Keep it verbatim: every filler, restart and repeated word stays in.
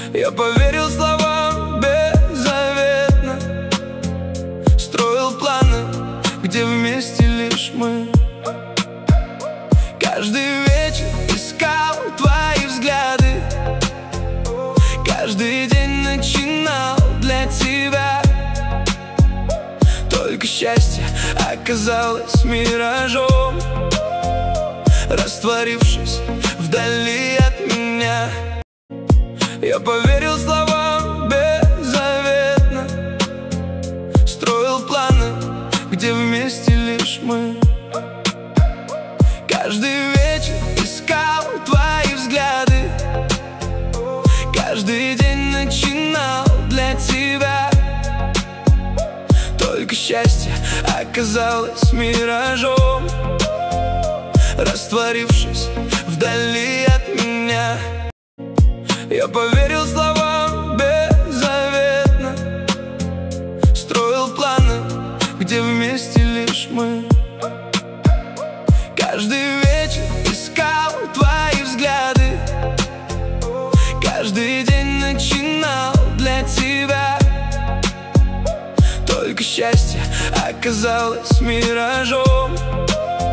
Я поверил словам беззаветно, строил планы, где вместе лишь мы. Каждый вечер искал твои взгляды, каждый день начинал для тебя. Только счастье оказалось миражом, растворившись вдали от меня. Я поверил словам беззаветно, строил планы, где вместе лишь мы. Каждый вечер искал твои взгляды, каждый день начинал для тебя. Только счастье оказалось миражом, растворившись вдали от меня. Я поверил словам беззаветно, строил планы, где вместе лишь мы. Каждый вечер искал твои взгляды, каждый день начинал для тебя. Только счастье оказалось миражом,